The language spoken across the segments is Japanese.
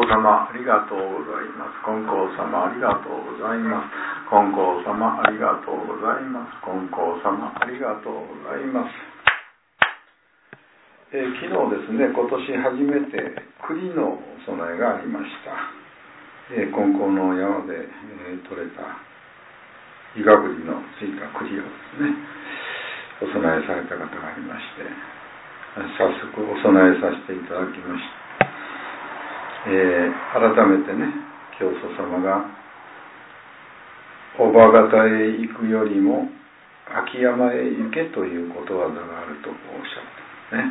様ありがとうございます。金光様ありがとうございます。金光様ありがとうございます。金光様ありがとうございます。昨日ですね、今年初めて栗のお供えがありました。金光の山で、採れた伊賀栗のついた栗をですね、お供えされた方がありまして、早速お供えさせていただきました。改めてね、教祖様がおばがたへ行くよりも秋山へ行けということわざがあるとおっしゃったね。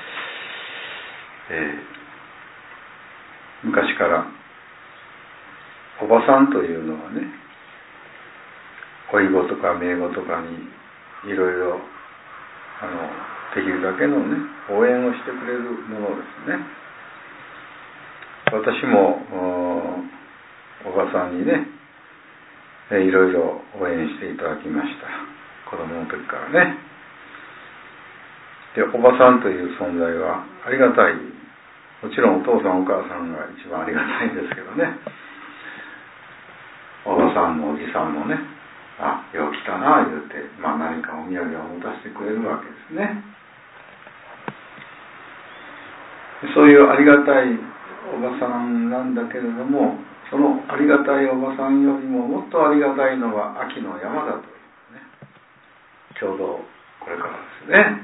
昔からおばさんというのはね、老い子とか姪子とかにいろいろできるだけのね応援をしてくれるものですね。私もおばさんにねいろいろ応援していただきました。子供の時からね。で、おばさんという存在はありがたい。もちろんお父さんお母さんが一番ありがたいんですけどね、おばさんもおじさんもね、よう来たな言うて、何かお土産を持たせてくれるわけですね。そういうありがたいおばさんなんだけれども、そのありがたいおばさんよりももっとありがたいのは秋の山だというね、ちょうどこれからですね、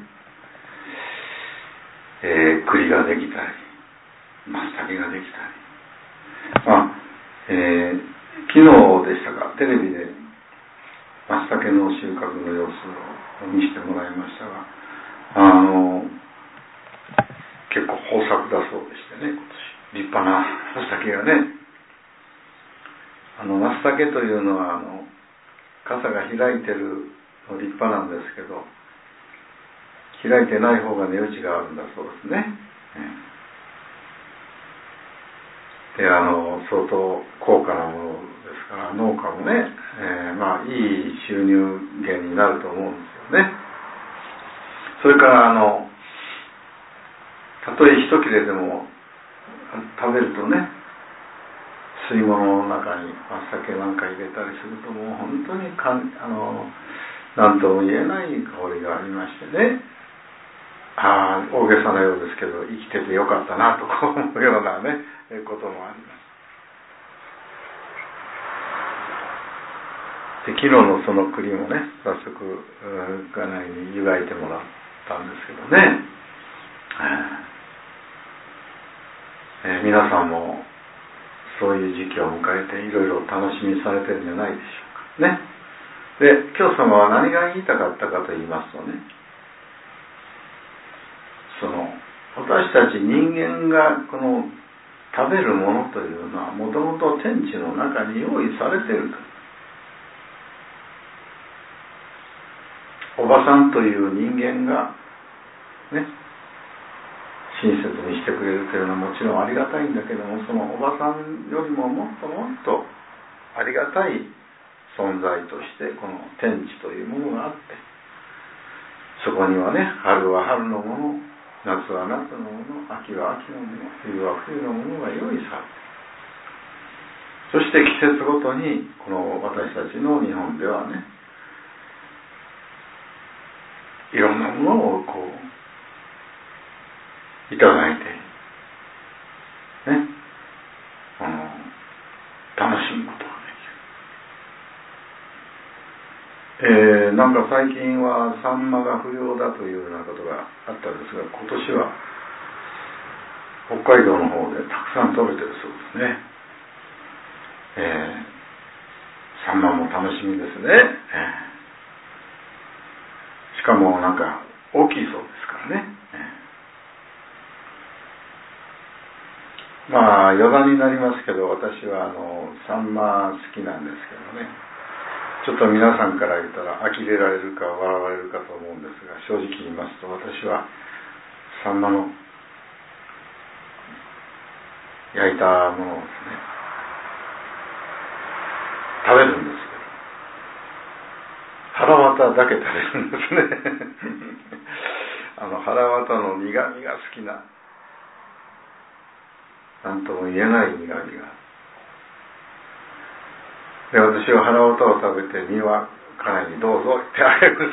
栗ができたり松茸ができたり、昨日でしたか、テレビで松茸の収穫の様子を見せてもらいましたが、結構豊作だそうでしてね、今年立派な松茸がね、松茸というのは傘が開いてるの立派なんですけど、開いてない方が値打ちがあるんだそうですね。で、相当高価なものですから、農家もね、いい収入源になると思うんですよね。それからたとえ一切れでも食べるとね、吸い物の中に松茸なんか入れたりすると、もう本当に何とも言えない香りがありましてね、大げさなようですけど、生きててよかったなと思うようなねこともあります。で、昨日のその栗もね、早速家内に湯がいてもらったんですけどね、皆さんもそういう時期を迎えていろいろ楽しみされてるんじゃないでしょうかね。で、教祖様は何が言いたかったかと言いますとね、私たち人間がこの食べるものというのはもともと天地の中に用意されていると。おばさんという人間がね、親切にしてくれるというのはもちろんありがたいんだけども、そのおばさんよりももっともっとありがたい存在としてこの天地というものがあって、そこにはね、春は春のもの、夏は夏のもの、秋は秋のもの、冬は冬のものが用意されて、そして季節ごとにこの私たちの日本ではね、いろんなものをいただいてね、楽しむことができる。なんか最近はサンマが不漁だというようなことがあったんですが、今年は北海道の方でたくさん取れてるそうですね。サンマも楽しみですね。しかもなんか大きいそうですからね。余談になりますけど、私はサンマ好きなんですけどね、ちょっと皆さんから言ったら呆れられるか笑われるかと思うんですが、正直言いますと私はサンマの焼いたものをですね食べるんですけど、腹渡だけ食べるんですね腹渡の苦みが好きな何とも言えない苦みがある。で、私は腹歌を食べて、身は家内にどうぞってあげます。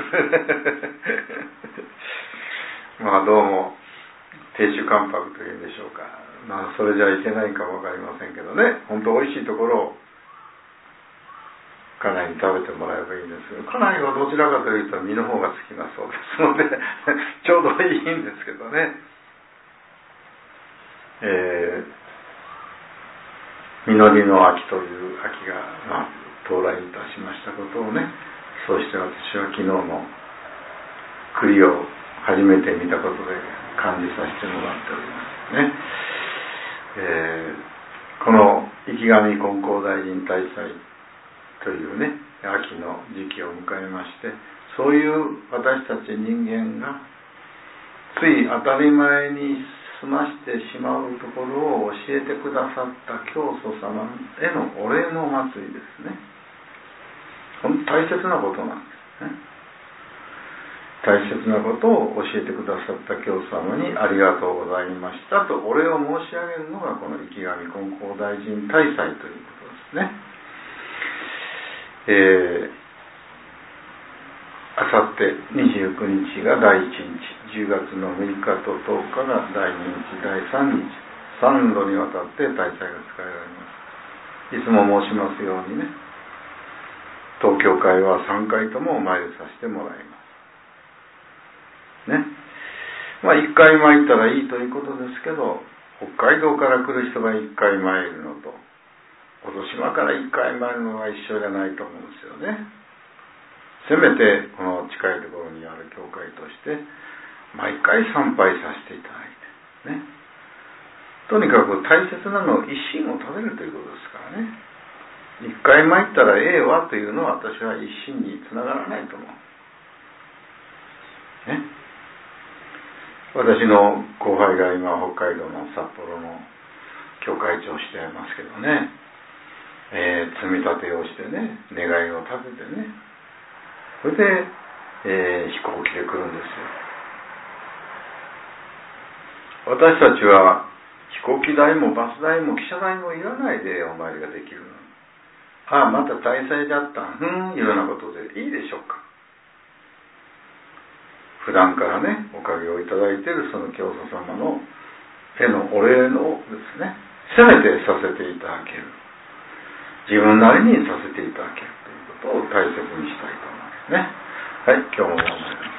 まあどうも亭主関白というんでしょうか。まあそれじゃいけないかもわかりませんけどね、本当美味しいところを家内に食べてもらえばいいんですけど、家内はどちらかというと身の方が好きなそうですのでちょうどいいんですけどね。実りの秋という秋が、到来いたしましたことをね、そうして私は昨日の栗を初めて見たことで感じさせてもらっておりますね。この池上金光大臣大祭というね、秋の時期を迎えまして、そういう私たち人間がつい当たり前に済ましてしまうところを教えてくださった教祖様へのお礼の祭りですね。本当大切なことなんですね。大切なことを教えてくださった教祖様にありがとうございましたとお礼を申し上げるのがこの池上金光大臣大祭ということですね。あさって29日が第1日、10月の6日と10日が第2日、第3日、3度にわたって大祭が使えられます。いつも申しますようにね、東京会は3回ともお参りさせてもらいますね。1回参ったらいいということですけど、北海道から来る人が1回参るのと小戸島から1回参るのは一緒じゃないと思うんですよね。せめてこの近いところにある教会として毎回参拝させていただいてね、とにかく大切なのは一心を食べるということですからね。一回参ったらええわというのは私は一心につながらないと思うね。私の後輩が今北海道の札幌の教会長をしてますけどね、積み立てをしてね、願いを立ててね、それで、飛行機で来るんですよ。私たちは飛行機代もバス代も汽車代もいらないでお参りができるの。また大祭だったいうようなことでいいでしょうか。普段からね、おかげをいただいているその教祖様のへのお礼をですね、せめてさせていただける。自分なりにさせていただけるということを大切にしたいと思いますね。はい、今日も頑張ります。